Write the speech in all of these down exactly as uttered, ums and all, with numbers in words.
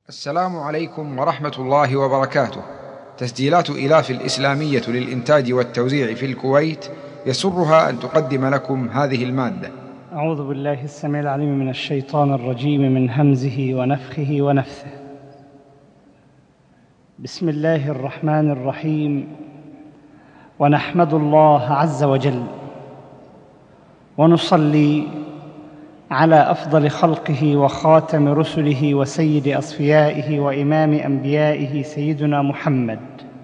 السلام عليكم ورحمة الله وبركاته. تسجيلات إلاف الإسلامية للإنتاج والتوزيع في الكويت يسرها أن تقدم لكم هذه المادة. أعوذ بالله السميع العليم من الشيطان الرجيم من همزه ونفخه ونفثه. بسم الله الرحمن الرحيم. ونحمد الله عز وجل ونصلي على أفضل خلقه وخاتم رسله وسيد أصفيائه وإمام أنبيائه سيدنا محمد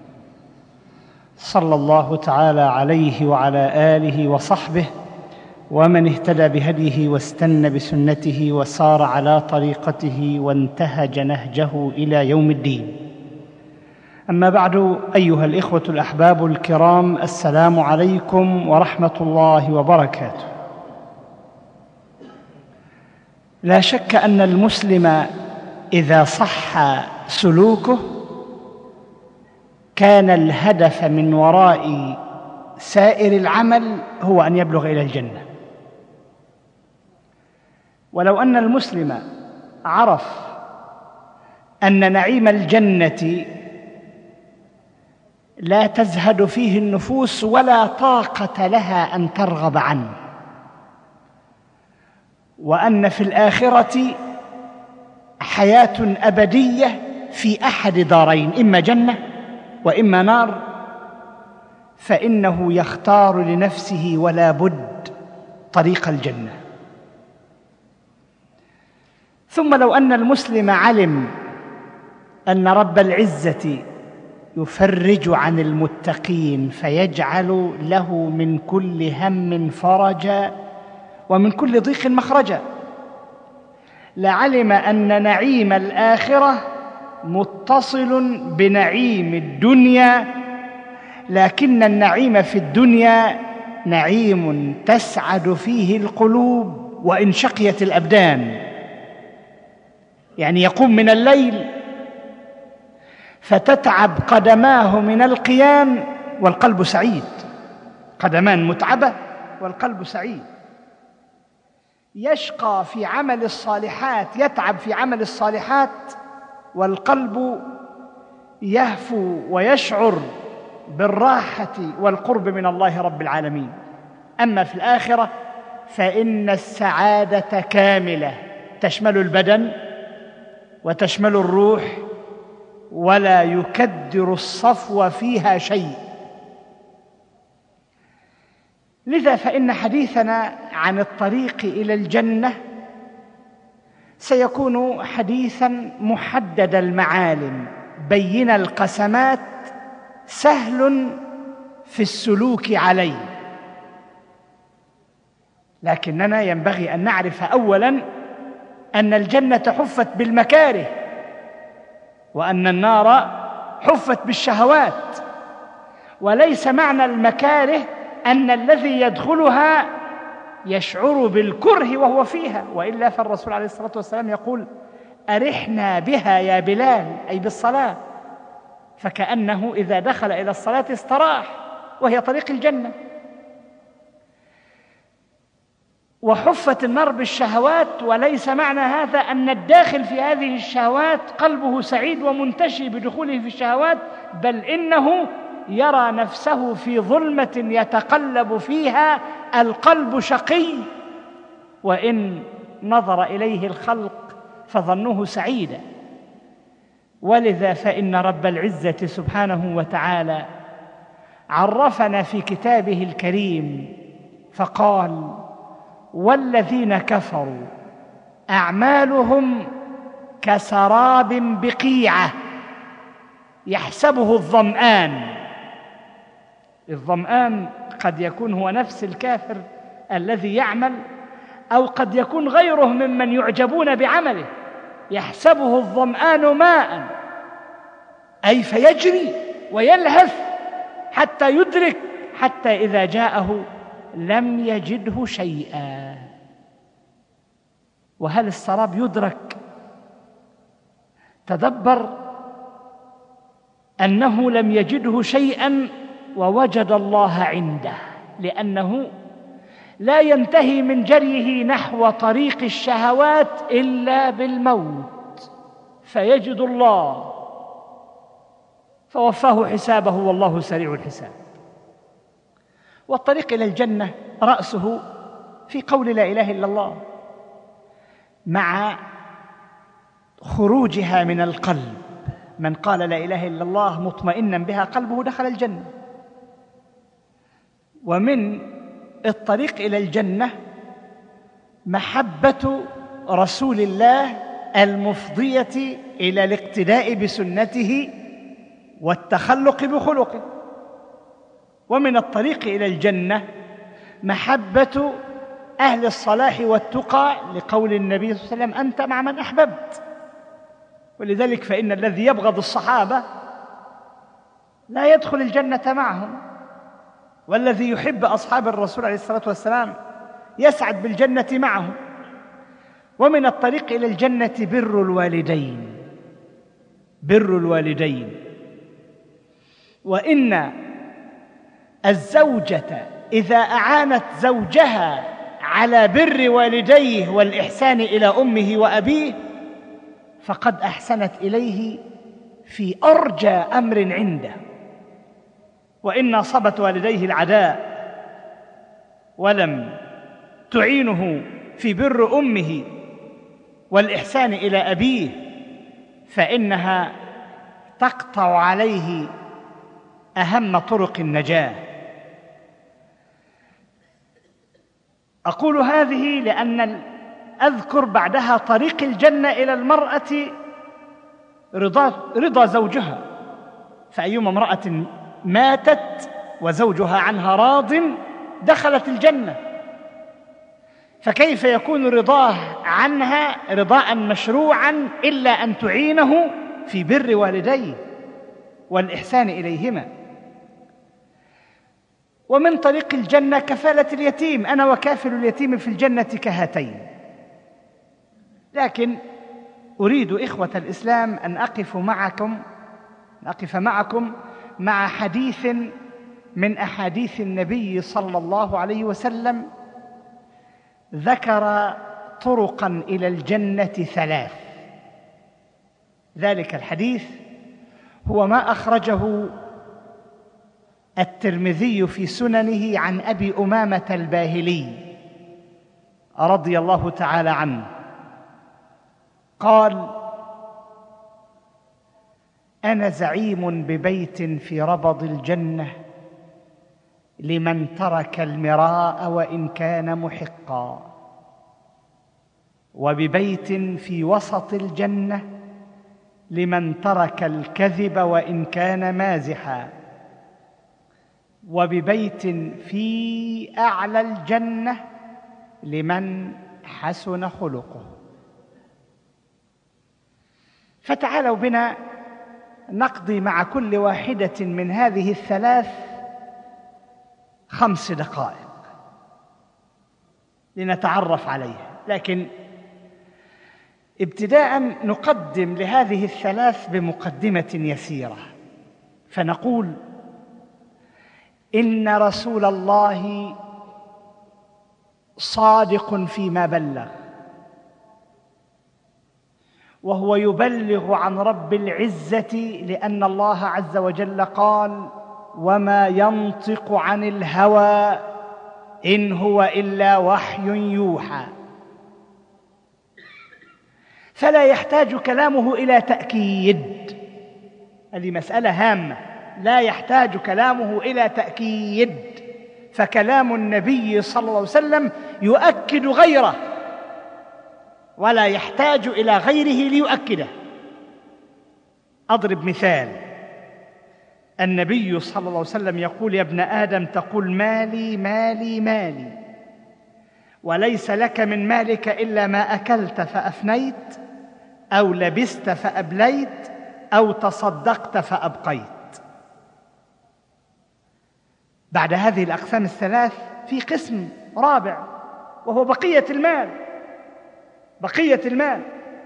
صلى الله تعالى عليه وعلى آله وصحبه ومن اهتدى بهديه واستنى بسنته وسار على طريقته وانتهج نهجه إلى يوم الدين. أما بعد، أيها الإخوة الأحباب الكرام، السلام عليكم ورحمة الله وبركاته. لا شك أن المسلم إذا صح سلوكه كان الهدف من وراء سائر العمل هو أن يبلغ إلى الجنة. ولو أن المسلم عرف أن نعيم الجنة لا تزهد فيه النفوس ولا طاقة لها أن ترغب عنه، وأن في الآخرة حياة أبدية في أحد دارين، إما جنة وإما نار، فإنه يختار لنفسه ولا بد طريق الجنة. ثم لو أن المسلم علم أن رب العزة يفرج عن المتقين فيجعل له من كل هم فرجا ومن كل ضيق مخرجا، لعلم أن نعيم الآخرة متصل بنعيم الدنيا، لكن النعيم في الدنيا نعيم تسعد فيه القلوب وإن شقيت الأبدان. يعني يقوم من الليل فتتعب قدماه من القيام والقلب سعيد، قدمان متعبة والقلب سعيد. يشقى في عمل الصالحات، يتعب في عمل الصالحات والقلب يهفو ويشعر بالراحة والقرب من الله رب العالمين. أما في الآخرة فإن السعادة كاملة تشمل البدن وتشمل الروح، ولا يكدر الصفو فيها شيء. لذا فإن حديثنا عن الطريق إلى الجنة سيكون حديثاً محدد المعالم بين القسمات، سهل في السلوك عليه. لكننا ينبغي أن نعرف أولاً أن الجنة حفت بالمكاره، وأن النار حفت بالشهوات. وليس معنى المكاره أن الذي يدخلها يشعر بالكره وهو فيها، وإلا فالرسول عليه الصلاة والسلام يقول: أرحنا بها يا بلال، أي بالصلاة، فكأنه إذا دخل إلى الصلاة استراح، وهي طريق الجنة. وحفت النار بالشهوات، وليس معنى هذا أن الداخل في هذه الشهوات قلبه سعيد ومنتشي بدخوله في الشهوات، بل إنه يرى نفسه في ظلمة يتقلب فيها، القلب شقي، وإن نظر إليه الخلق فظنوه سعيدا. ولذا فإن رب العزة سبحانه وتعالى عرفنا في كتابه الكريم فقال: والذين كفروا أعمالهم كسراب بقيعة يحسبه الظمآن. الظمآن قد يكون هو نفس الكافر الذي يعمل، أو قد يكون غيره ممن يعجبون بعمله. يحسبه الظمآن ماء، أي فيجري ويلهث حتى يدرك، حتى إذا جاءه لم يجده شيئا. وهل السراب يدرك؟ تدبر أنه لم يجده شيئا ووجد الله عنده، لأنه لا ينتهي من جريه نحو طريق الشهوات إلا بالموت، فيجد الله فوفاه حسابه والله سريع الحساب. والطريق إلى الجنة رأسه في قول لا إله إلا الله، مع خروجها من القلب. من قال لا إله إلا الله مطمئنا بها قلبه دخل الجنة. ومن الطريق إلى الجنة محبة رسول الله المفضية إلى الاقتداء بسنته والتخلق بخلقه. ومن الطريق إلى الجنة محبة أهل الصلاح والتقى، لقول النبي صلى الله عليه وسلم: أنت مع من أحببت. ولذلك فإن الذي يبغض الصحابة لا يدخل الجنة معهم، والذي يحب أصحاب الرسول عليه الصلاة والسلام يسعد بالجنة معهم. ومن الطريق إلى الجنة بر الوالدين، بر الوالدين. وإن الزوجة إذا أعانت زوجها على بر والديه والإحسان إلى أمه وأبيه فقد أحسنت إليه في أرجى أمر عنده. وإن أصابت والديه العداء ولم تعينه في بر أمه والإحسان إلى أبيه فإنها تقطع عليه أهم طرق النجاة. أقول هذه لأن أذكر بعدها طريق الجنة إلى المرأة رضا, رضا زوجها. فأيما امرأة ماتت وزوجها عنها راض دخلت الجنة، فكيف يكون رضاه عنها رضاء مشروعا إلا أن تعينه في بر والديه والإحسان إليهما. ومن طريق الجنة كفالة اليتيم، أنا وكافل اليتيم في الجنة كهاتين. لكن أريد إخوة الإسلام أن أقف معكم أن أقف معكم مع حديث من أحاديث النبي صلى الله عليه وسلم ذكر طرقا إلى الجنة ثلاث. ذلك الحديث هو ما أخرجه الترمذي في سننه عن أبي أمامة الباهلي رضي الله تعالى عنه قال: أنا زعيم ببيت في ربض الجنة لمن ترك المراء وإن كان محقا، وببيت في وسط الجنة لمن ترك الكذب وإن كان مازحا، وببيت في أعلى الجنة لمن حسن خلقه. فتعالوا بنا نقضي مع كل واحدة من هذه الثلاث خمس دقائق لنتعرف عليها. لكن ابتداء نقدم لهذه الثلاث بمقدمة يسيرة، فنقول: إن رسول الله صادق فيما بلغ، وهو يبلغ عن رب العزة، لأن الله عز وجل قال: وما ينطق عن الهوى إن هو إلا وحي يوحى. فلا يحتاج كلامه إلى تأكيد، هذه مسألة هامة، لا يحتاج كلامه إلى تأكيد، فكلام النبي صلى الله عليه وسلم يؤكد غيره ولا يحتاج إلى غيره ليؤكده. أضرب مثال: النبي صلى الله عليه وسلم يقول: يا ابن آدم تقول مالي مالي مالي، وليس لك من مالك إلا ما أكلت فأفنيت، أو لبست فأبليت، أو تصدقت فأبقيت. بعد هذه الأقسام الثلاث في قسم رابع وهو بقية المال، بقية المال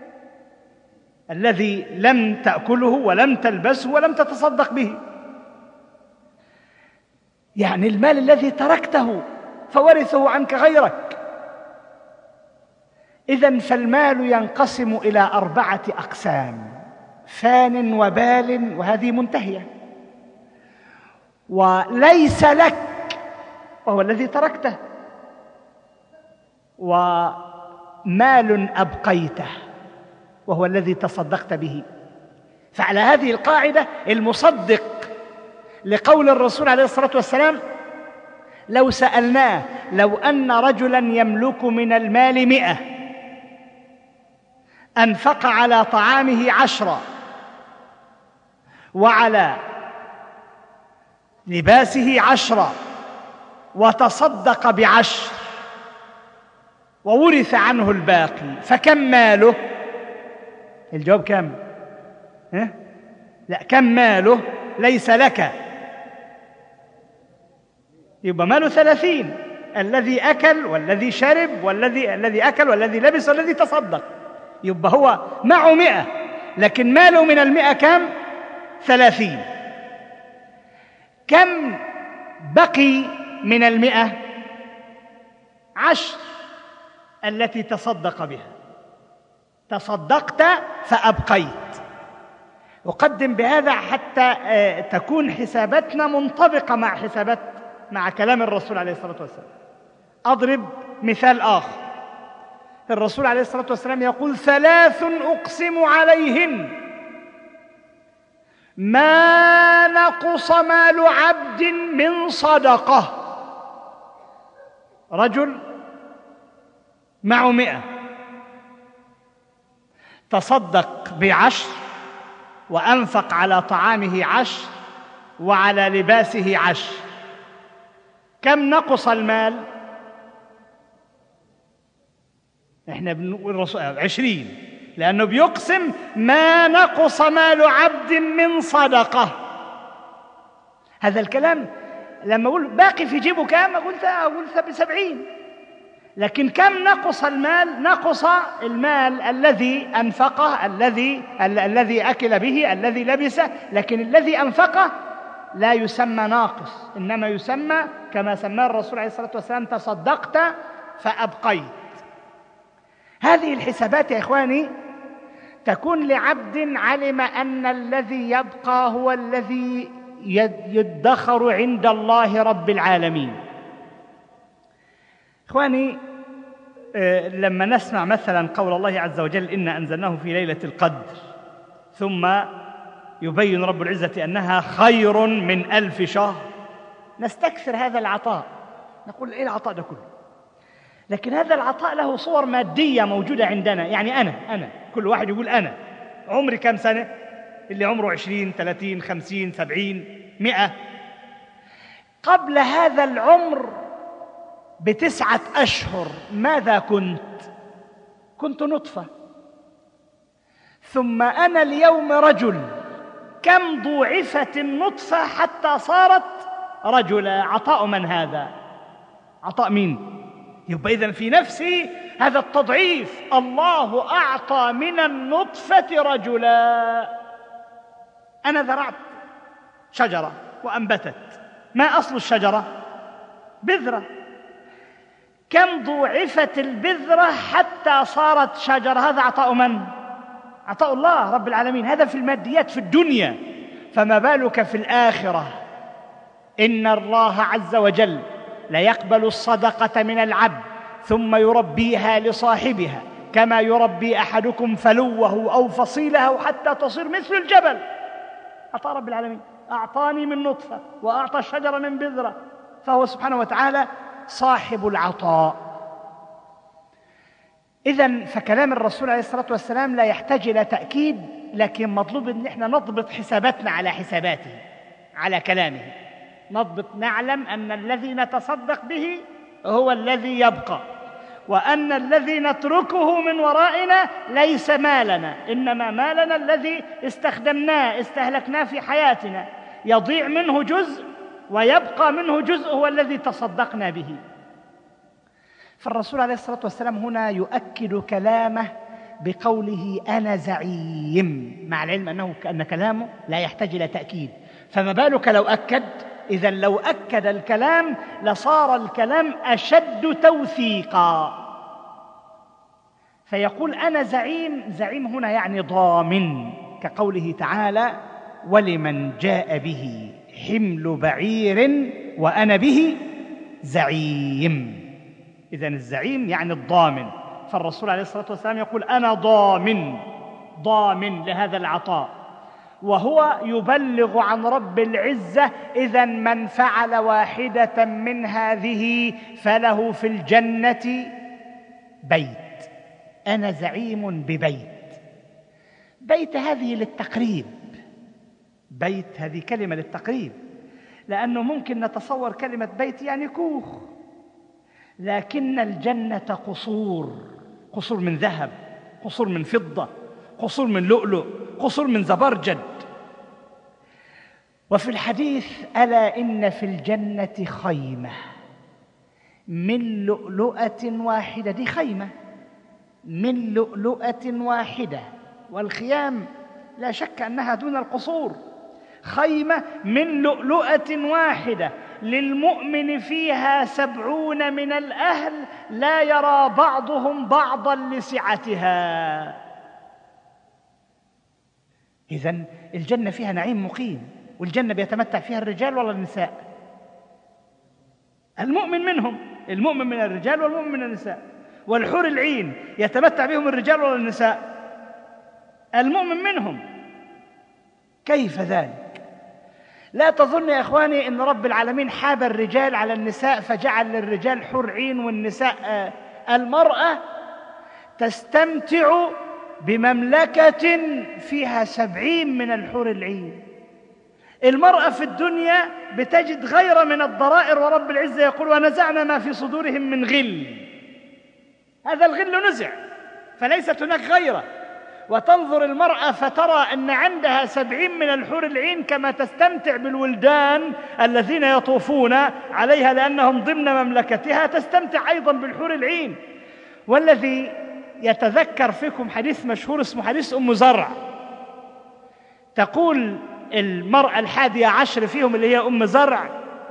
الذي لم تأكله ولم تلبسه ولم تتصدق به، يعني المال الذي تركته فورثه عنك غيرك. إذن فالمال ينقسم إلى أربعة أقسام: فان وبال وهذه منتهية، وليس لك وهو الذي تركته، ومال أبقيته وهو الذي تصدقت به. فعلى هذه القاعدة المصدق لقول الرسول عليه الصلاة والسلام لو سألناه لو أن رجلا يملك من المال مئة أنفق على طعامه عشرة وعلى لباسه عشرة وتصدق بعشر وورث عنه الباقي فكم ماله؟ الجواب كم؟ ها؟ لا، كم ماله؟ ليس لك، يبقى ماله ثلاثين، الذي أكل والذي شرب والذي الذي أكل والذي لبس والذي تصدق، يبقى هو معه مئة لكن ماله من المئة كم؟ ثلاثين. كم بقي من المئة؟ عشر التي تصدق بها. تصدقت فأبقيت. أقدم بهذا حتى تكون حساباتنا منطبقة مع حسابات مع كلام الرسول عليه الصلاة والسلام. أضرب مثال آخر. الرسول عليه الصلاة والسلام يقول: ثلاث أقسم عليهن ما نقص مال عبد من صدقة. رجل معه مئة تصدق بعشر وأنفق على طعامه عشر وعلى لباسه عشر، كم نقص المال؟ احنا بنقول عشرين، لأنه بيقسم ما نقص مال عبد من صدقة. هذا الكلام لما أقول باقي في جيبه كام أقول أقول سبعين، لكن كم نقص المال؟ نقص المال الذي أنفقه، الذي الذي أكل به، الذي لبسه، لكن الذي أنفقه لا يسمى ناقص، إنما يسمى كما سماه الرسول عليه الصلاة والسلام: تصدقت فأبقيت. هذه الحسابات يا إخواني تكون لعبد علم أن الذي يبقى هو الذي يدخر عند الله رب العالمين. إخواني، لما نسمع مثلا قول الله عز وجل: إنا أنزلناه في ليلة القدر، ثم يبين رب العزة أنها خير من ألف شهر، نستكثر هذا العطاء، نقول إيه العطاء ده كله؟ لكن هذا العطاء له صور مادية موجودة عندنا. يعني أنا أنا كل واحد يقول أنا عمري كم سنة؟ اللي عمره عشرين ثلاثين خمسين سبعين مئة. قبل هذا العمر بتسعة أشهر ماذا كنت؟ كنت نطفة، ثم أنا اليوم رجل. كم ضوعفت النطفة حتى صارت رجلا؟ عطاء من هذا؟ عطاء مين؟ يبقى إذن في نفسي هذا التضعيف. الله أعطى من النطفة رجلا. أنا زرعت شجرة وأنبتت، ما أصل الشجرة؟ بذرة. كم ضوعفت البذرة حتى صارت شجرة؟ هذا عطاء من؟ عطاء الله رب العالمين. هذا في الماديات في الدنيا، فما بالك في الآخرة؟ إن الله عز وجل لا يقبل الصدقة من العبد ثم يربيها لصاحبها كما يربي أحدكم فلوه أو فصيله حتى تصير مثل الجبل. عطاء رب العالمين. أعطاني من نطفة وأعطى الشجرة من بذرة، فهو سبحانه وتعالى صاحب العطاء. إذن فكلام الرسول عليه الصلاة والسلام لا يحتاج إلى تأكيد، لكن مطلوب أن احنا نضبط حساباتنا على حساباته، على كلامه. نضبط، نعلم أن الذي نتصدق به هو الذي يبقى، وأن الذي نتركه من ورائنا ليس مالنا، إنما مالنا الذي استخدمناه استهلكناه في حياتنا، يضيع منه جزء ويبقى منه جزء هو الذي تصدقنا به. فالرسول عليه الصلاة والسلام هنا يؤكد كلامه بقوله: أنا زعيم، مع العلم أنه أن كلامه لا يحتاج إلى تأكيد، فما بالك لو أكد؟ إذن لو أكد الكلام لصار الكلام أشد توثيقا. فيقول: أنا زعيم. زعيم هنا يعني ضامن، كقوله تعالى: ولمن جاء به حمل بعير وأنا به زعيم. إذن الزعيم يعني الضامن، فالرسول عليه الصلاة والسلام يقول: أنا ضامن ضامن لهذا العطاء، وهو يبلغ عن رب العزة: إذن من فعل واحدة من هذه فله في الجنة بيت. أنا زعيم ببيت. بيت هذه للتقريب، بيت هذه كلمة للتقريب، لأنه ممكن نتصور كلمة بيت يعني كوخ، لكن الجنة قصور، قصور من ذهب، قصور من فضة، قصور من لؤلؤ، قصور من زبرجد. وفي الحديث: ألا إن في الجنة خيمة من لؤلؤة واحدة. دي خيمة من لؤلؤة واحدة، والخيام لا شك أنها دون القصور. خيمة من لؤلؤة واحدة للمؤمن فيها سبعون من الأهل لا يرى بعضهم بعضا لسعتها. إذن الجنة فيها نعيم مقيم، والجنة بيتمتع فيها الرجال ولا النساء؟ المؤمن منهم، المؤمن من الرجال والمؤمن من النساء. والحور العين يتمتع بهم الرجال ولا النساء؟ المؤمن منهم. كيف ذلك؟ لا تظن يا إخواني أن رب العالمين حاب الرجال على النساء فجعل للرجال حور عين والنساء. المرأة تستمتع بمملكة فيها سبعين من الحور العين. المرأة في الدنيا بتجد غير من الضرائر، ورب العزة يقول: ونزعنا ما في صدورهم من غل. هذا الغل نزع، فليست هناك غيره. وتنظر المرأة فترى أن عندها سبعين من الحور العين، كما تستمتع بالولدان الذين يطوفون عليها لأنهم ضمن مملكتها، تستمتع أيضا بالحور العين. والذي يتذكر فيكم حديث مشهور اسمه حديث أم زرع. تقول المرأة الحادية عشر فيهم اللي هي أم زرع: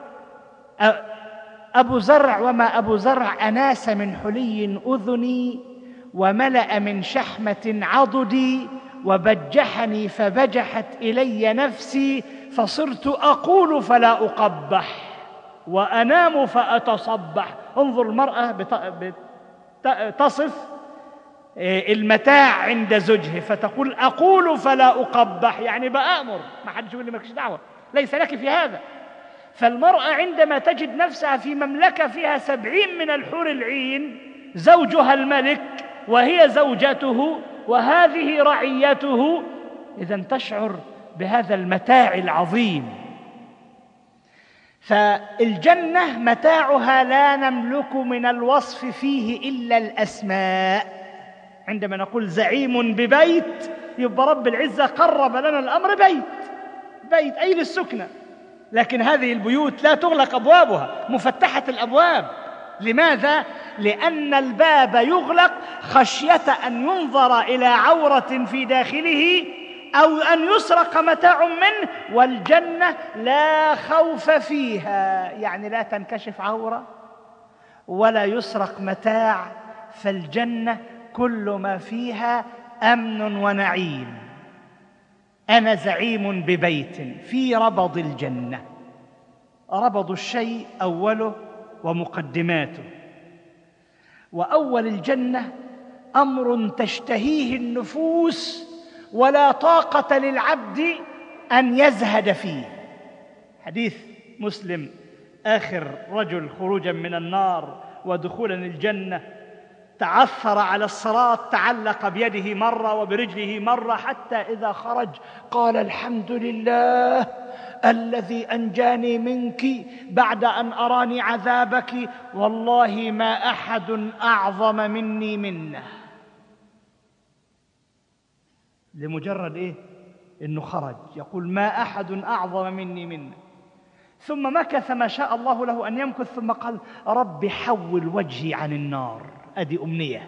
أبو زرع وما أبو زرع أناس من حلي أذني، وملأ من شحمة عضدي، وبجحني فبجحت إلي نفسي، فصرت أقول فلا أقبح، وأنام فأتصبح. انظر المرأة تصف المتاع عند زوجها فتقول: أقول فلا أقبح، يعني بأمر، ما حدش يقول لي مالكش دعوة، ليس لك في هذا. فالمرأة عندما تجد نفسها في مملكة فيها سبعين من الحور العين، زوجها الملك وهي زوجته وهذه رعيته، إذن تشعر بهذا المتاع العظيم. فالجنة متاعها لا نملك من الوصف فيه إلا الأسماء. عندما نقول زعيم ببيت، يبقى رب العزة قرب لنا الأمر بيت، بيت أي للسكنة. لكن هذه البيوت لا تغلق أبوابها، مفتحة الأبواب. لماذا؟ لأن الباب يغلق خشية أن ينظر إلى عورة في داخله أو أن يسرق متاع منه. والجنة لا خوف فيها، يعني لا تنكشف عورة ولا يسرق متاع. فالجنة كل ما فيها أمن ونعيم. أنا زعيم ببيت في ربض الجنة. ربض الشيء أوله ومقدماته. وأول الجنة أمر تشتهيه النفوس ولا طاقة للعبد أن يزهد فيه. حديث مسلم: آخر رجل خروجا من النار ودخولا الجنة تعثر على الصراط، تعلق بيده مرة وبرجله مرة، حتى إذا خرج قال: الحمد لله الذي أنجاني منك بعد أن أراني عذابك، والله ما أحد أعظم مني منه. لمجرد إيه؟ إنه خرج يقول: ما أحد أعظم مني منه. ثم مكث ما شاء الله له أن يمكث، ثم قال: رب حول وجهي عن النار. أدي أمنية،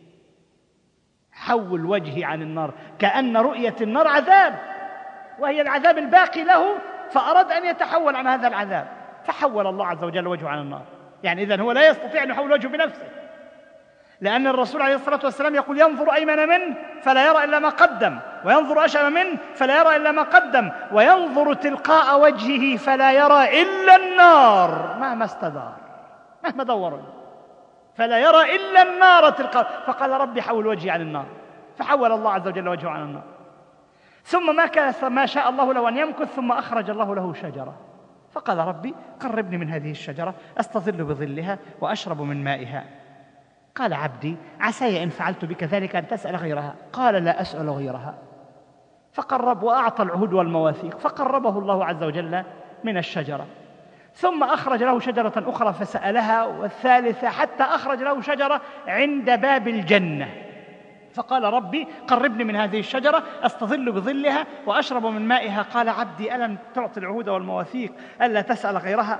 حول وجهي عن النار، كأن رؤية النار عذاب وهي العذاب الباقي له، فأراد أن يتحول عن هذا العذاب، فحول الله عز وجل وجهه عن النار. يعني إذن هو لا يستطيع أن يحول وجهه بنفسه، لأن الرسول عليه الصلاة والسلام يقول ينظر أيمن منه فلا يرى إلا ما قدم، وينظر أشأم منه فلا يرى إلا ما قدم، وينظر تلقاء وجهه فلا يرى إلا النار مهما استدار، مهما دوروا فلا يرى إلا النار تلقاء. فقال ربي حول وجهي عن النار، فحول الله عز وجل وجهه عن النار. ثم ما كان ما شاء الله له أن يمكث، ثم أخرج الله له شجرة، فقال ربي قربني من هذه الشجرة أستظل بظلها وأشرب من مائها. قال عبدي عساي إن فعلت بك ذلك أن تسأل غيرها. قال لا أسأل غيرها. فقرب وأعطى العهود والمواثيق، فقربه الله عز وجل من الشجرة. ثم أخرج له شجرة أخرى فسألها، والثالثة، حتى أخرج له شجرة عند باب الجنة، فقال ربي قربني من هذه الشجرة أستظل بظلها وأشرب من مائها. قال عبدي ألم تعطي العهود والمواثيق ألا تسأل غيرها؟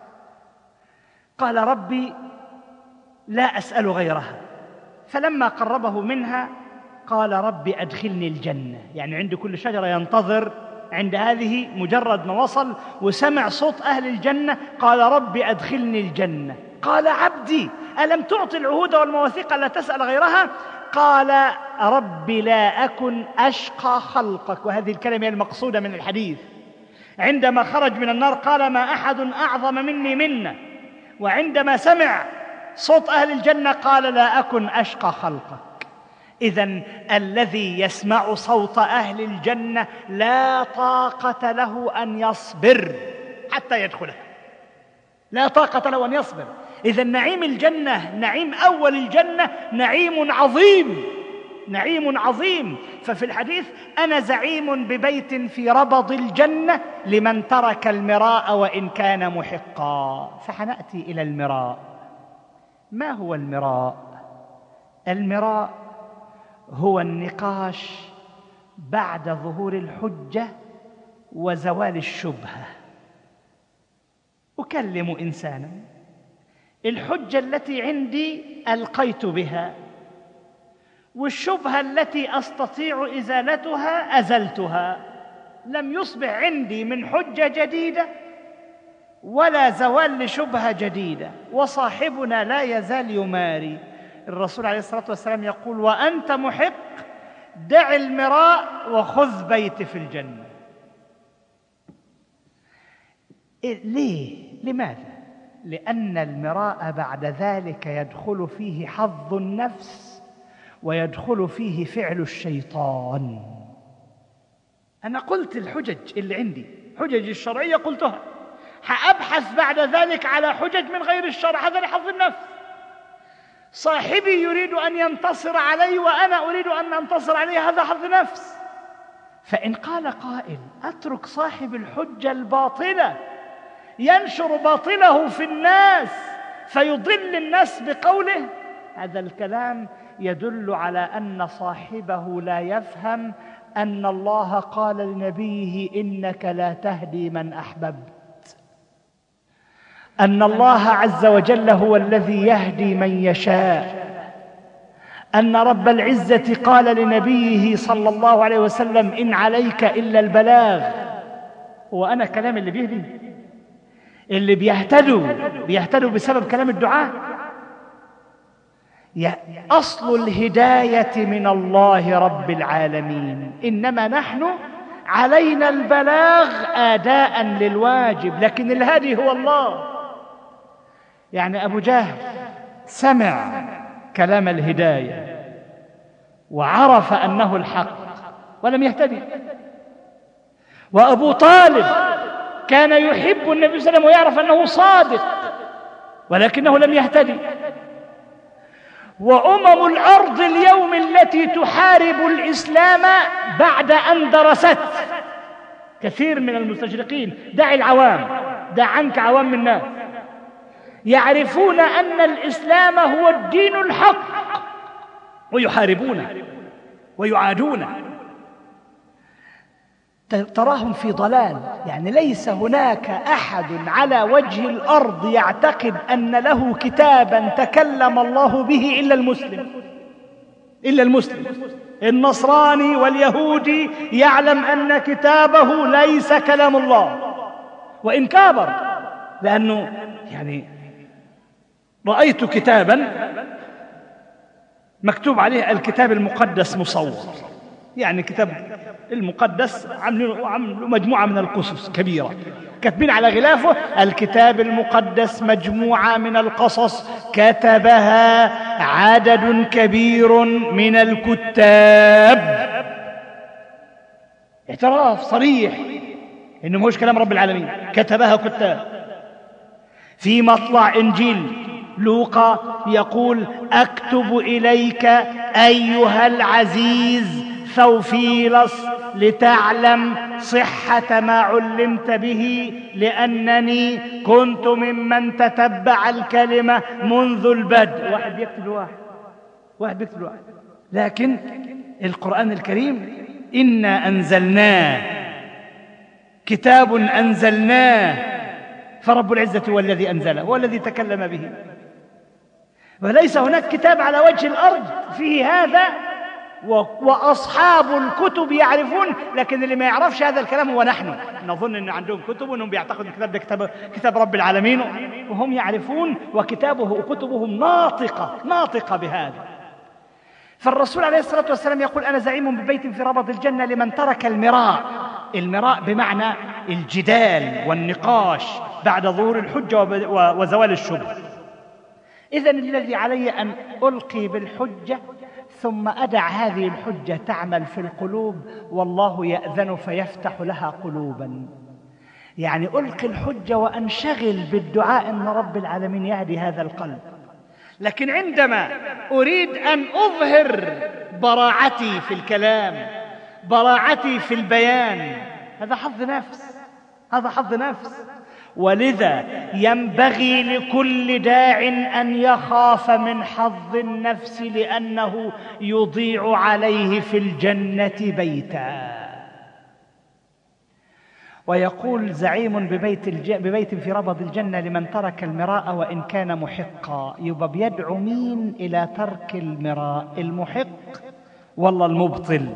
قال ربي لا أسأل غيرها. فلما قربه منها قال ربي أدخلني الجنة، يعني عند كل شجرة ينتظر، عند هذه مجرد ما وصل وسمع صوت أهل الجنة قال ربي أدخلني الجنة. قال عبدي ألم تعطي العهود والمواثيق ألا تسأل غيرها؟ قال ربي لا أكن أشقى خلقك. وهذه الكلمة المقصودة من الحديث. عندما خرج من النار قال ما أحد أعظم مني منة، وعندما سمع صوت أهل الجنة قال لا أكن أشقى خلقك. إذن الذي يسمع صوت أهل الجنة لا طاقة له أن يصبر حتى يدخلها، لا طاقة له أن يصبر. إذن نعيم الجنة، نعيم أول الجنة، نعيم عظيم، نعيم عظيم. ففي الحديث أنا زعيم ببيت في ربض الجنة لمن ترك المراء وإن كان محقا. فحنأتي إلى المراء. ما هو المراء؟ المراء هو النقاش بعد ظهور الحجة وزوال الشبهة. أكلم إنسانا، الحجة التي عندي ألقيت بها، والشبهة التي أستطيع إزالتها أزلتها، لم يصبح عندي من حجة جديدة ولا زوال لشبهة جديدة، وصاحبنا لا يزال يماري. الرسول عليه الصلاة والسلام يقول وأنت محق دع المراء وخذ بيت في الجنة. إيه ليه؟ لماذا؟ لأن المراء بعد ذلك يدخل فيه حظ النفس ويدخل فيه فعل الشيطان. أنا قلت الحجج اللي عندي، حجج الشرعية قلتها، حأبحث بعد ذلك على حجج من غير الشرع، هذا لحظ النفس. صاحبي يريد أن ينتصر علي وأنا أريد أن أنتصر عليه، هذا حظ نفس. فإن قال قائل أترك صاحب الحجة الباطلة ينشر باطله في الناس فيضل الناس بقوله، هذا الكلام يدل على أن صاحبه لا يفهم أن الله قال لنبيه إنك لا تهدي من أحببت، أن الله عز وجل هو الذي يهدي من يشاء، أن رب العزة قال لنبيه صلى الله عليه وسلم إن عليك إلا البلاغ. وأنا كلام اللي بيهدي، اللي بيهتدوا بيهتدوا بسبب كلام الدعاء. أصل الهداية من الله رب العالمين، إنما نحن علينا البلاغ أداء للواجب، لكن الهادي هو الله. يعني أبو جهل سمع كلام الهداية وعرف أنه الحق ولم يهتدي، وأبو طالب كان يحب النبي صلى الله عليه وسلم ويعرف أنه صادق ولكنه لم يهتدي. وأمم الأرض اليوم التي تحارب الإسلام بعد أن درست، كثير من المستشرقين، دع العوام، دع عنك عوام الناس، يعرفون أن الإسلام هو الدين الحق ويحاربونه ويعادونه. تراهم في ضلال، يعني ليس هناك أحد على وجه الأرض يعتقد أن له كتابا تكلم الله به إلا المسلم، إلا المسلم. النصراني واليهودي يعلم أن كتابه ليس كلام الله، وإن كابر، لأنه يعني رأيت كتابا مكتوب عليه الكتاب المقدس مصور، يعني كتاب المقدس عملوا عملوا مجموعة من القصص كبيرة كاتبين على غلافه الكتاب المقدس مجموعة من القصص كتبها عدد كبير من الكتاب. اعتراف صريح إنه مش كلام رب العالمين، كتبها كتاب. في مطلع إنجيل لوقا يقول أكتب إليك أيها العزيز ثوفيلس لتعلم صحة ما علمت به لأنني كنت ممن تتبع الكلمة منذ البدء. واحد بيكتب واحد واحد بيكتب واحد لكن القرآن الكريم إنا أنزلناه، كتاب أنزلناه، فرب العزة هو الذي أنزله، هو الذي تكلم به. وليس هناك كتاب على وجه الأرض فيه هذا، وأصحاب الكتب يعرفون، لكن اللي ما يعرفش هذا الكلام هو نحن. نظن أن عندهم كتب وأنهم بيعتقدوا الكتاب ده كتاب, كتاب رب العالمين، وهم يعرفون، وكتابه وكتبهم ناطقة ناطقة بهذا. فالرسول عليه الصلاة والسلام يقول أنا زعيم ببيت في ربض الجنة لمن ترك المراء. المراء بمعنى الجدال والنقاش بعد ظهور الحجة وزوال الشبهة. إذن الذي علي أن ألقي بالحجة ثم أدع هذه الحجة تعمل في القلوب، والله يأذن فيفتح لها قلوبا. يعني ألقي الحجة وأنشغل بالدعاء أن رب العالمين يهدي هذا القلب. لكن عندما أريد أن أظهر براعتي في الكلام، براعتي في البيان، هذا حظ نفس، هذا حظ نفس. ولذا ينبغي لكل داع أن يخاف من حظ النفس، لأنه يضيع عليه في الجنة بيتا. ويقول زعيم ببيت, الج... ببيت في ربض الجنة لمن ترك المراء وإن كان محقا. يبقى بيدعو مين إلى ترك المراء؟ المحق والله المبطل؟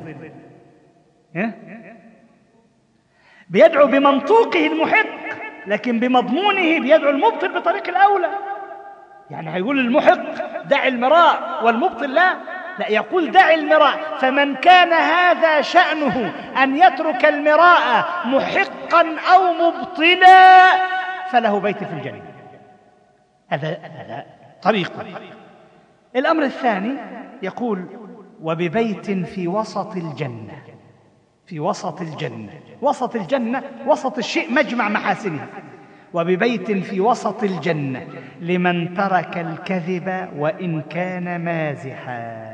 بيدعو بمنطوقه المحق، لكن بمضمونه بيدعو المبطل بطريق الأولى. يعني هيقول المحق دع المراء والمبطل لا لا يقول دع المراء. فمن كان هذا شأنه أن يترك المراء محقا أو مبطلا فله بيت في الجنة. هذا هذا طريق. الأمر الثاني يقول وببيت في وسط الجنة. في وسط الجنة، وسط الجنة وسط الشيء مجمع محاسنه. وببيت في وسط الجنة لمن ترك الكذب وإن كان مازحا.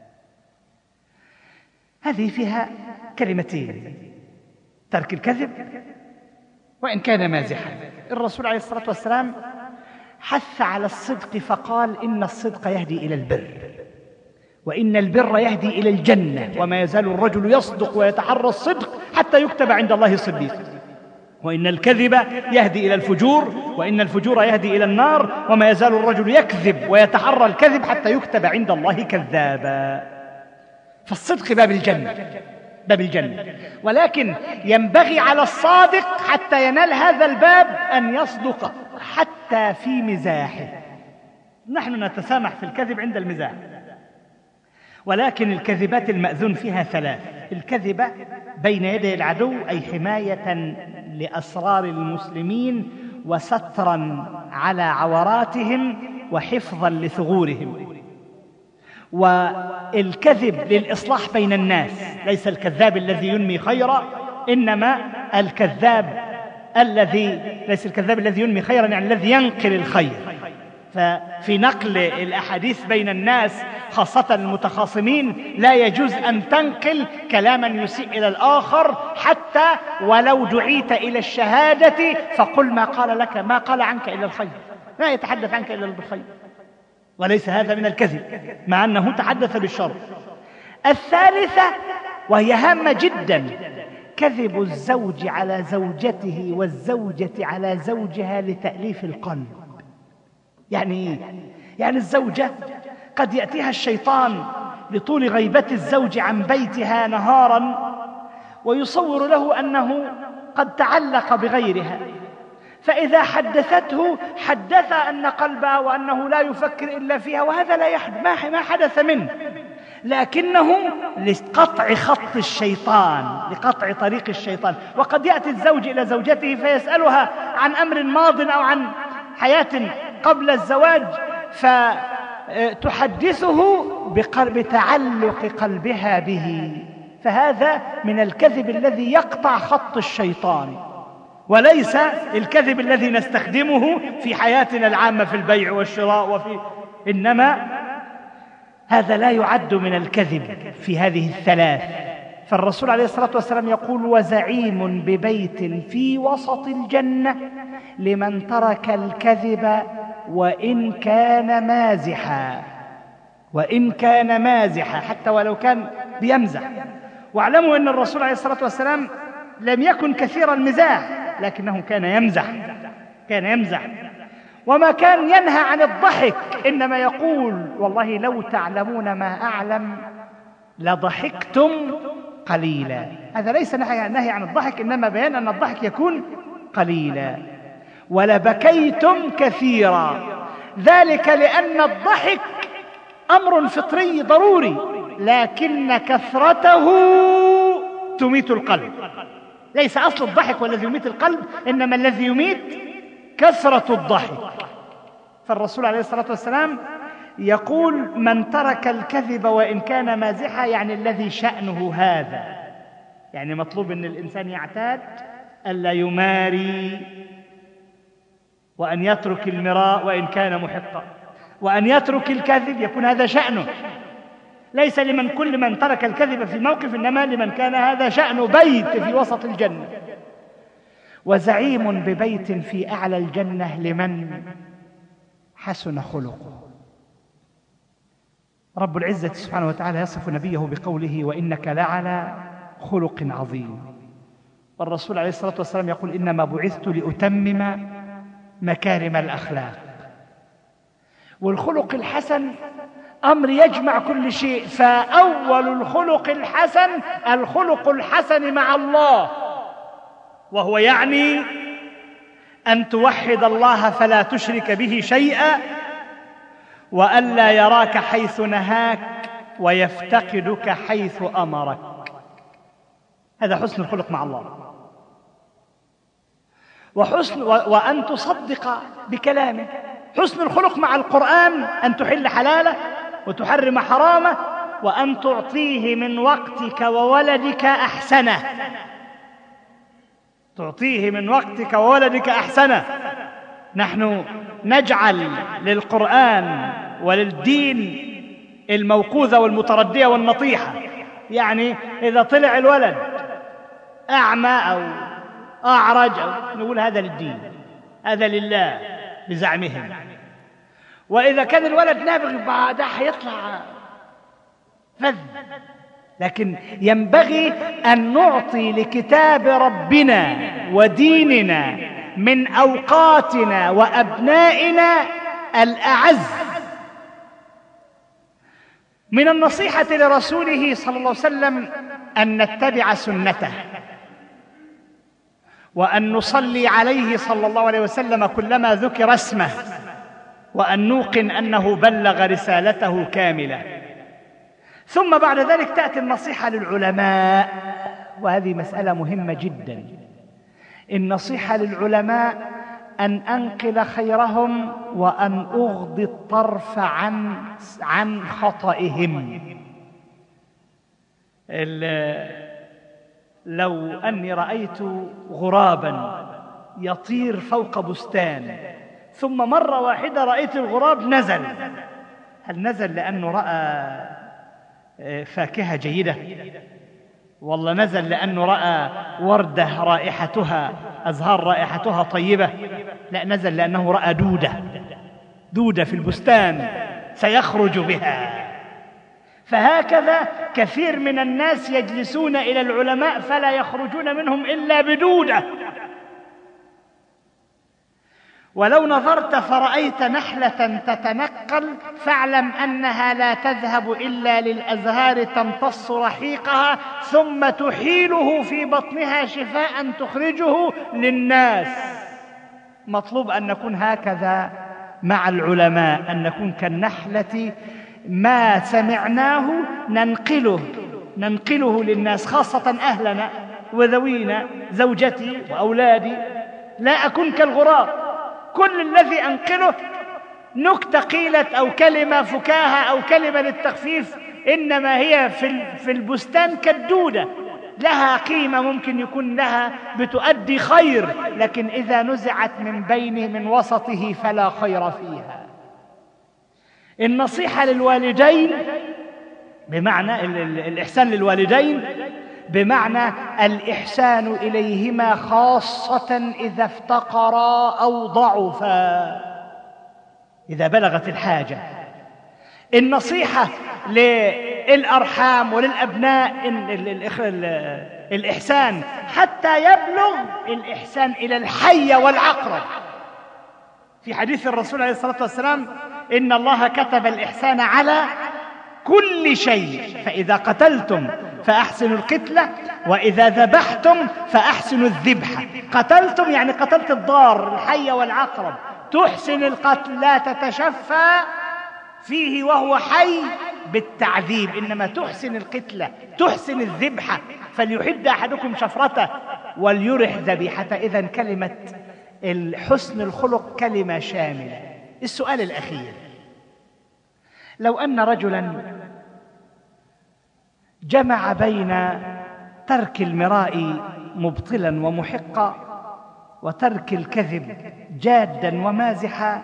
هذه فيها كلمتين، ترك الكذب وإن كان مازحا. الرسول عليه الصلاة والسلام حث على الصدق فقال إن الصدق يهدي إلى البر، وإن البر يهدي إلى الجنة، وما يزال الرجل يصدق ويتحرى الصدق حتى يكتب عند الله صديق. وإن الكذب يهدي إلى الفجور، وإن الفجور يهدي إلى النار، وما يزال الرجل يكذب ويتحرى الكذب حتى يكتب عند الله كذابا. فالصدق باب الجنة، باب الجنة. ولكن ينبغي على الصادق حتى ينال هذا الباب أن يصدق حتى في مزاحه. نحن نتسامح في الكذب عند المزاح، ولكن الكذبات المأذون فيها ثلاث: الكذبة بين يدي العدو أي حماية لأسرار المسلمين وسترا على عوراتهم وحفظا لثغورهم، والكذب للإصلاح بين الناس، ليس الكذاب الذي ينمي خيرا، إنما الكذاب الذي ليس الكذاب الذي ينمي خيرا يعني الذي ينقل الخير. ففي نقل الأحاديث بين الناس خاصة المتخاصمين لا يجوز أن تنقل كلاما يسيء إلى الآخر، حتى ولو دعيت إلى الشهادة فقل ما قال لك ما قال عنك إلا الخير، لا يتحدث عنك إلا بالخير، وليس هذا من الكذب مع أنه تحدث بالشر. الثالثة وهي هامة جدا: كذب الزوج على زوجته والزوجة على زوجها لتأليف القلب. يعني إيه؟ يعني الزوجة قد يأتيها الشيطان لطول غيبة الزوج عن بيتها نهارا ويصور له أنه قد تعلق بغيرها، فإذا حدثته حدث أن قلبها وأنه لا يفكر إلا فيها، وهذا لا يحدث، ما حدث منه، لكنه لقطع خط الشيطان، لقطع طريق الشيطان. وقد يأتي الزوج إلى زوجته فيسألها عن أمر ماض أو عن حياة قبل الزواج، فتحدثه بتعلق قلبها به، فهذا من الكذب الذي يقطع خط الشيطان، وليس الكذب الذي نستخدمه في حياتنا العامة في البيع والشراء وفي، إنما هذا لا يعد من الكذب في هذه الثلاث. فالرسول عليه الصلاة والسلام يقول: وزعيم ببيت في وسط الجنة لمن ترك الكذب وإن كان مازحا، وإن كان مازحا، حتى ولو كان بيمزح. واعلموا أن الرسول عليه الصلاة والسلام لم يكن كثير المزاح، لكنه كان يمزح، كان يمزح، وما كان ينهى عن الضحك، إنما يقول: والله لو تعلمون ما أعلم لضحكتم قليلا. هذا ليس نهي عن الضحك، إنما بيان أن الضحك يكون قليلا. ولبكيتم كثيرا، ذلك لأن الضحك أمر فطري ضروري، لكن كثرته تميت القلب. ليس أصل الضحك والذي يميت القلب، إنما الذي يميت كثرة الضحك. فالرسول عليه الصلاة والسلام يقول: من ترك الكذب وإن كان مازحا، يعني الذي شأنه هذا، يعني مطلوب أن الإنسان يعتاد ألا يماري، وأن يترك المراء وإن كان محقا، وأن يترك الكذب، يكون هذا شأنه. ليس لمن كل من ترك الكذب في موقف، إنما لمن كان هذا شأنه، بيت في وسط الجنة. وزعيم ببيت في أعلى الجنة لمن حسن خلقه. رب العزة سبحانه وتعالى يصف نبيه بقوله: وإنك لعلى خلق عظيم. والرسول عليه الصلاة والسلام يقول: إنما بعثت لأتمم مكارم الأخلاق. والخلق الحسن أمر يجمع كل شيء، فأول الخلق الحسن الخلق الحسن مع الله، وهو يعني أن توحد الله فلا تشرك به شيئا، وألا يراك حيث نهاك ويفتقدك حيث أمرك. هذا حسن الخلق مع الله. وحسن وأن تصدق بكلامه. حسن الخلق مع القرآن أن تحل حلاله وتحرم حرامه، وأن تعطيه من وقتك وولدك أحسنه، تعطيه من وقتك وولدك أحسنه. نحن نجعل للقرآن وللدين الموقوذة والمتردية والنطيحة، يعني إذا طلع الولد أعمى أو أعرج أو نقول هذا للدين، هذا لله بزعمهم. وإذا كان الولد نابغ بعد حيطلع فذ. لكن ينبغي أن نعطي لكتاب ربنا وديننا من أوقاتنا وأبنائنا الأعز. من النصيحة لرسوله صلى الله عليه وسلم أن نتبع سنته، وأن نصلي عليه صلى الله عليه وسلم كلما ذكر اسمه، وأن نوقن أنه بلغ رسالته كاملة. ثم بعد ذلك تأتي النصيحة للعلماء، وهذه مسألة مهمة جدا. النصيحة للعلماء أن أنقل خيرهم وأن أغضي الطرف عن عن خطئهم. لو أني رأيت غرابا يطير فوق بستان، ثم مرة واحدة رأيت الغراب نزل، هل نزل لأنه رأى فاكهة جيدة، والله نزل لأنه رأى وردة رائحتها أزهار رائحتها طيبة؟ لا، نزل لأنه رأى دودة دودة في البستان سيخرج بها. فهكذا كثير من الناس يجلسون إلى العلماء فلا يخرجون منهم إلا بدودة. ولو نظرت فرأيت نحلة تتنقل فاعلم أنها لا تذهب إلا للأزهار تمتص رحيقها ثم تحيله في بطنها شفاء تخرجه للناس. مطلوب أن نكون هكذا مع العلماء، أن نكون كالنحلة، ما سمعناه ننقله ننقله للناس، خاصة أهلنا وذوينا، زوجتي وأولادي. لا أكون كالغراب، كل الذي أنقله نكتة قيلت أو كلمة فكاهة أو كلمة للتخفيف، إنما هي في البستان كالدودة، لها قيمة، ممكن يكون لها بتؤدي خير، لكن إذا نزعت من بينه من وسطه فلا خير فيها. النصيحة للوالدين بمعنى الإحسان للوالدين بمعنى الإحسان إليهما، خاصة إذا افتقرا أو ضعفا، إذا بلغت الحاجة. النصيحة للأرحام وللأبناء الإحسان حتى يبلغ الإحسان إلى الحية والعقرب. في حديث الرسول عليه الصلاة والسلام: إن الله كتب الإحسان على كل شيء، فإذا قتلتم فأحسنوا القتلة، وإذا ذبحتم فأحسنوا الذبحة. قتلتم يعني قتلت الضار، الحية والعقرب، تحسن القتل، لا تتشفى فيه وهو حي بالتعذيب، إنما تحسن القتلة، تحسن الذبحة. فليحد أحدكم شفرته وليرح ذبيحته. إذن كلمة الحسن الخلق كلمة شاملة. السؤال الأخير: لو أن رجلا جمع بين ترك المراء مبطلا ومحقا وترك الكذب جادا ومازحا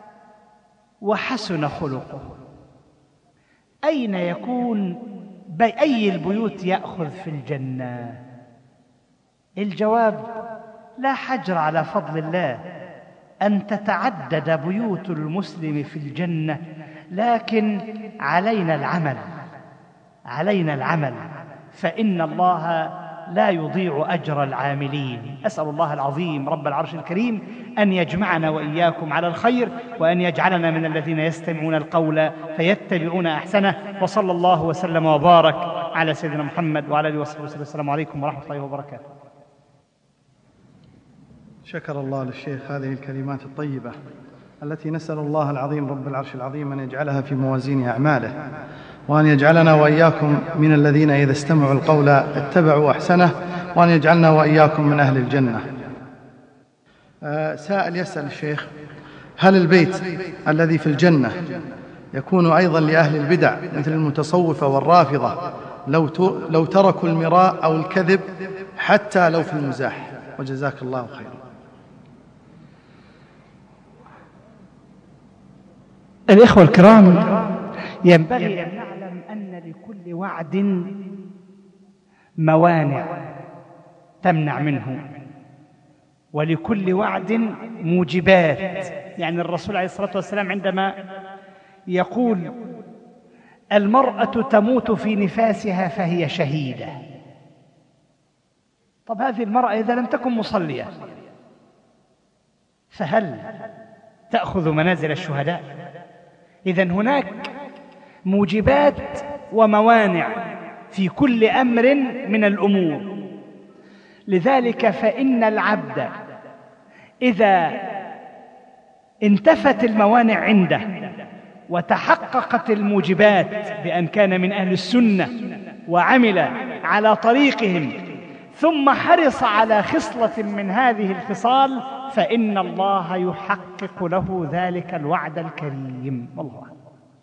وحسن خلقه، أين يكون؟ بأي البيوت يأخذ في الجنة؟ الجواب: لا حجر على فضل الله أن تتعدد بيوت المسلم في الجنة، لكن علينا العمل، علينا العمل، فإن الله لا يضيع أجر العاملين. أسأل الله العظيم رب العرش الكريم أن يجمعنا وإياكم على الخير، وأن يجعلنا من الذين يستمعون القول فيتبعون أحسنه. وصلى الله وسلم وبارك على سيدنا محمد وعلى آله وصحبه وسلم. السلام عليكم ورحمة الله وبركاته. شكر الله للشيخ هذه الكلمات الطيبة التي نسأل الله العظيم رب العرش العظيم أن يجعلها في موازين أعماله، وأن يجعلنا وإياكم من الذين إذا استمعوا القول اتبعوا أحسنه، وأن يجعلنا وإياكم من أهل الجنة. سائل يسأل الشيخ: هل البيت الذي في الجنة يكون أيضا لأهل البدع مثل المتصوفة والرافضة لو لو تركوا المراء أو الكذب حتى لو في المزاح؟ وجزاك الله خيرا. الإخوة الكرام، ينبغي أن نعلم أن لكل وعد موانع تمنع منه، ولكل وعد موجبات. يعني الرسول عليه الصلاة والسلام عندما يقول: المرأة تموت في نفاسها فهي شهيدة. طب هذه المرأة إذا لم تكن مصلية فهل تأخذ منازل الشهداء؟ إذن هناك موجبات وموانع في كل أمر من الأمور. لذلك فإن العبد إذا انتفت الموانع عنده وتحققت الموجبات بأن كان من أهل السنة وعمل على طريقهم، ثم حرص على خصلة من هذه الخصال، فإن الله يحقق له ذلك الوعد الكريم. والله أعلم.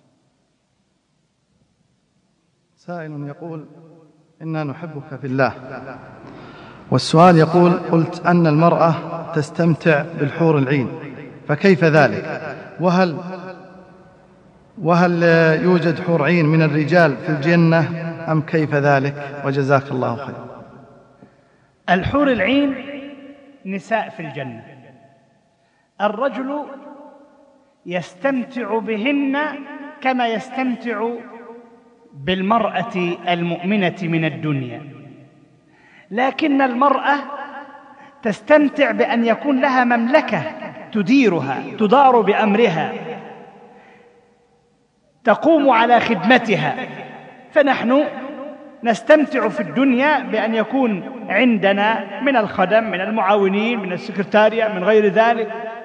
سائل يقول: إنا نحبك في الله، والسؤال يقول: قلت أن المرأة تستمتع بالحور العين، فكيف ذلك؟ وهل وهل يوجد حور عين من الرجال في الجنة أم كيف ذلك؟ وجزاك الله خير. الحور العين نساء في الجنة، الرجل يستمتع بهن كما يستمتع بالمرأة المؤمنة من الدنيا، لكن المرأة تستمتع بأن يكون لها مملكة تديرها، تدار بأمرها، تقوم على خدمتها. فنحن نستمتع في الدنيا بأن يكون عندنا من الخدم، من المعاونين، من السكرتارية، من غير ذلك،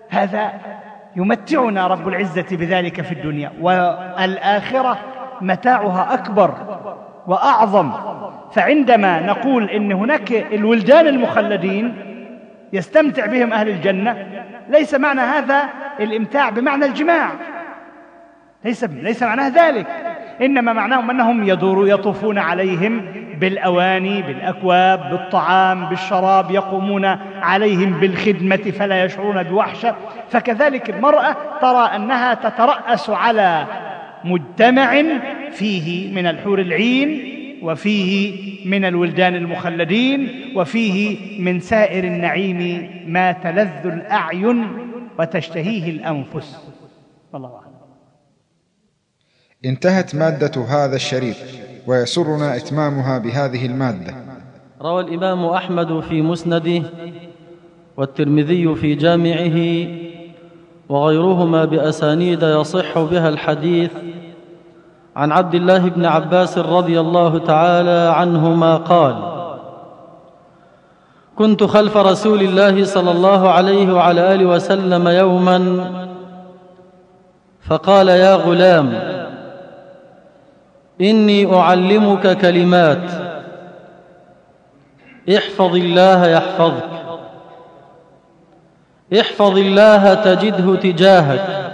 هذا يمتعنا رب العزة بذلك في الدنيا، والآخرة متاعها أكبر وأعظم. فعندما نقول إن هناك الولدان المخلدين يستمتع بهم أهل الجنة، ليس معنى هذا الإمتاع بمعنى الجماع، ليس ليس معناه ذلك، إنما معناهم أنهم يدوروا يطوفون عليهم بالأواني، بالأكواب، بالطعام، بالشراب، يقومون عليهم بالخدمة فلا يشعرون بوحشة. فكذلك المرأة ترى أنها تترأس على مجتمع فيه من الحور العين، وفيه من الولدان المخلدين، وفيه من سائر النعيم ما تلذ الأعين وتشتهيه الأنفس. والله أعلم. انتهت مادة هذا الشريط، ويسرنا إتمامها بهذه المادة. روى الإمام أحمد في مسنده، والترمذي في جامعه، وغيرهما بأسانيد يصح بها الحديث، عن عبد الله بن عباس رضي الله تعالى عنهما قال: كنت خلف رسول الله صلى الله عليه وعلى آله وسلم يوما فقال: يا غلام، إني أعلمك كلمات، احفظ الله يحفظك، احفظ الله تجده تجاهك،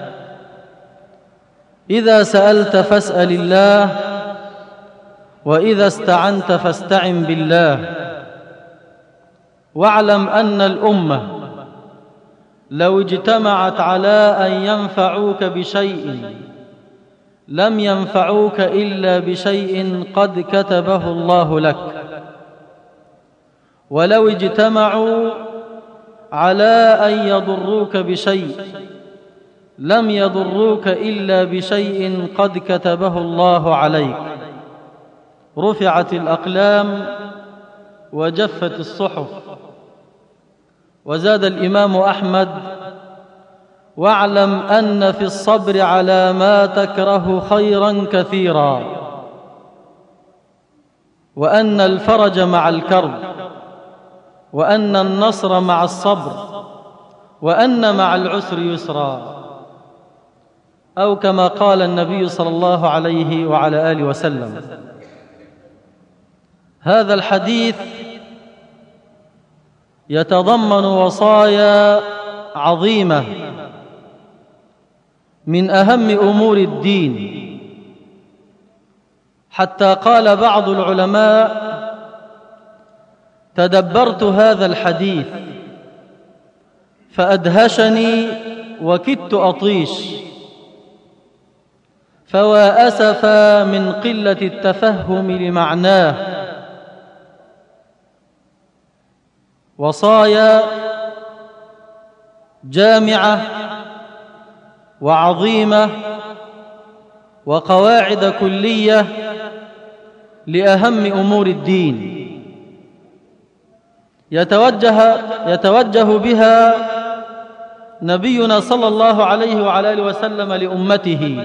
إذا سألت فاسأل الله، وإذا استعنت فاستعن بالله، واعلم أن الأمة لو اجتمعت على أن ينفعوك بشيء لم ينفعوك إلا بشيء قد كتبه الله لك، ولو اجتمعوا على أن يضروك بشيء لم يضروك إلا بشيء قد كتبه الله عليك. رفعت الأقلام وجفت الصحف. وزاد الإمام أحمد: واعلم أن في الصبر على ما تكره خيرا كثيرا، وأن الفرج مع الكرب، وأن النصر مع الصبر، وأن مع العسر يسرا، أو كما قال النبي صلى الله عليه وعلى آله وسلم. هذا الحديث يتضمن وصايا عظيمة من أهم أمور الدين، حتى قال بعض العلماء: تدبرت هذا الحديث فأدهشني وكدت أطيش، فوا أسفا من قلة التفهم لمعناه. وصايا جامعة وعظيمة وقواعد كلية لأهم أمور الدين، يتوجه, يتوجه بها نبينا صلى الله عليه وعلى آله وسلم لأمته،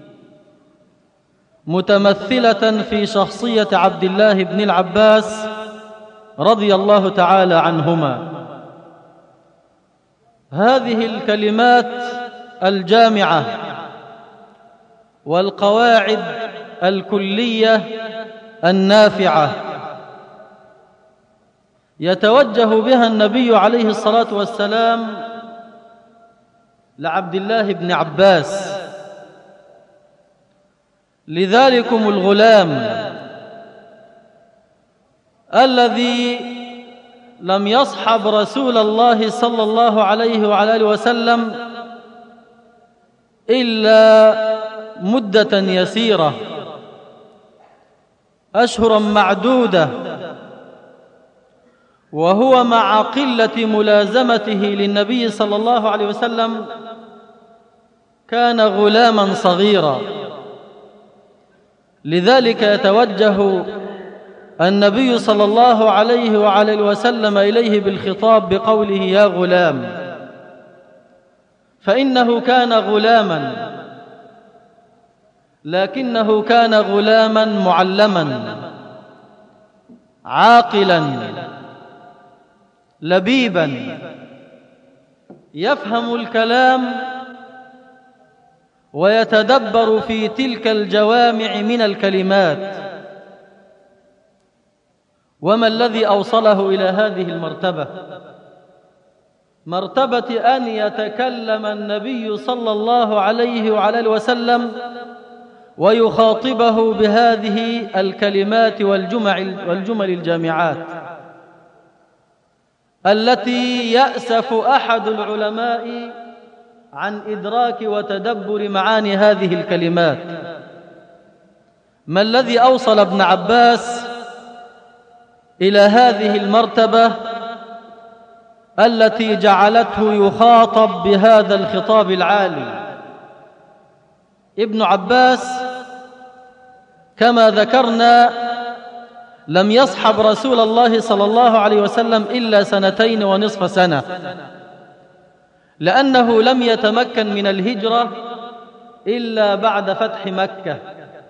متمثلة في شخصية عبد الله بن العباس رضي الله تعالى عنهما. هذه الكلمات الجامعة والقواعد الكلية النافعة يتوجه بها النبي عليه الصلاة والسلام لعبد الله بن عباس. لذلكم الغلام الذي لم يصحب رسول الله صلى الله عليه وعلى آله وسلم إلا مدة يسيرة، أشهرا معدودة، وهو مع قلة ملازمته للنبي صلى الله عليه وسلم كان غلاما صغيرا. لذلك يتوجه النبي صلى الله عليه وعلى آله وسلم إليه بالخطاب بقوله: يا غلام، فإنه كان غلاما، لكنه كان غلاما معلما عاقلا لبيبا، يفهم الكلام ويتدبر في تلك الجوامع من الكلمات. وما الذي أوصله إلى هذه المرتبة؟ مرتبة أن يتكلم النبي صلى الله عليه وعلى وسلم ويخاطبه بهذه الكلمات والجمل, والجمل الجامعات التي يأسف أحد العلماء عن إدراك وتدبر معاني هذه الكلمات. ما الذي أوصل ابن عباس إلى هذه المرتبة التي جعلته يخاطب بهذا الخطاب العالي؟ ابن عباس كما ذكرنا لم يصحب رسول الله صلى الله عليه وسلم إلا سنتين ونصف سنة، لأنه لم يتمكن من الهجرة إلا بعد فتح مكة،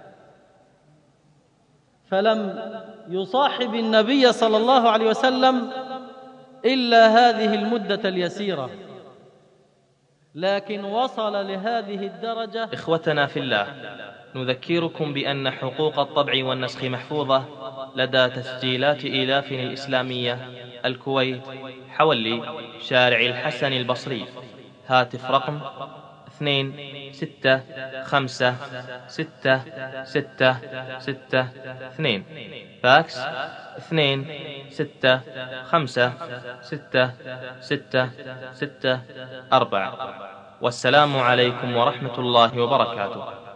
فلم يصاحب النبي صلى الله عليه وسلم إلا هذه المدة اليسيرة، لكن وصل لهذه الدرجة. إخوتنا في الله، نذكركم بأن حقوق الطبع والنسخ محفوظة لدى تسجيلات إيلاف الإسلامية الكويت، حولي، شارع الحسن البصري. هاتف رقم اثنين ستة خمسة ستة ستة ستة اثنين، فاكس اثنين ستة خمسة ستة ستة ستة أربعة. والسلام عليكم ورحمة الله وبركاته.